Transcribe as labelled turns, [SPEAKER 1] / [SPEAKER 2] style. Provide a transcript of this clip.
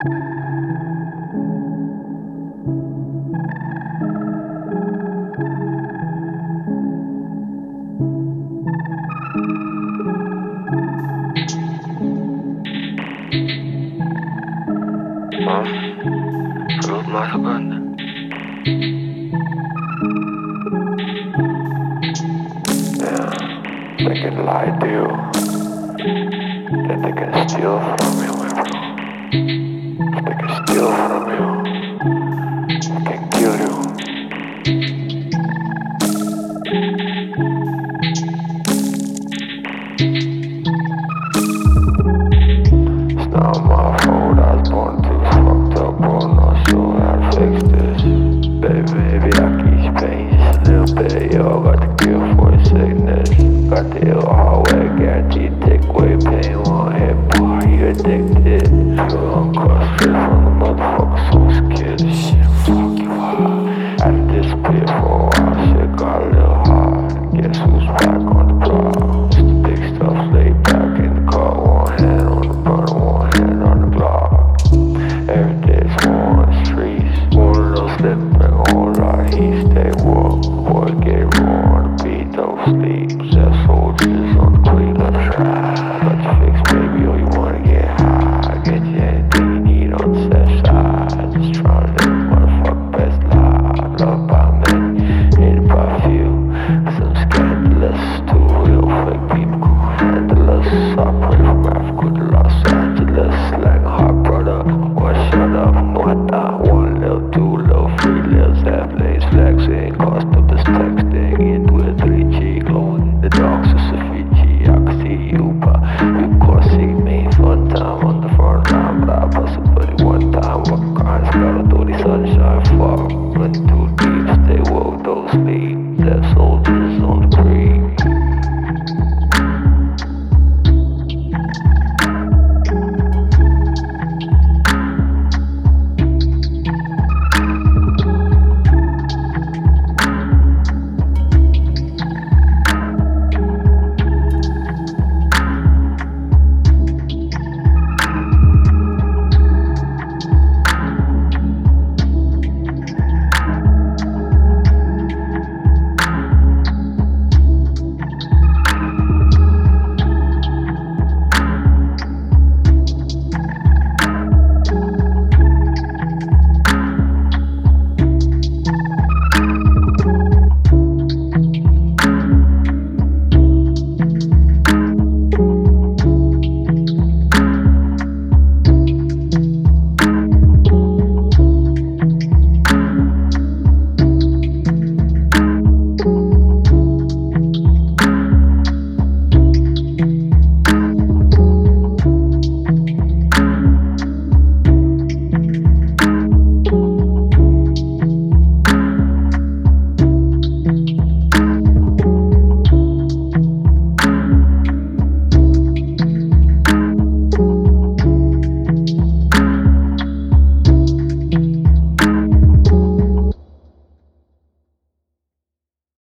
[SPEAKER 1] Perut masuk kan? Yeah, they can lie to you, that they can steal from you, my bro. If they can steal from you, they can kill you. It's not my fault, I was born too fucked up, bro. Not sure how to fix this. Baby, I keep pain just a little bit, yo. Got the cure for the sickness. Got the ill hallway, guaranteed take away pain. One hit bar, you addicted. Feel uncrusted from the motherfucker, so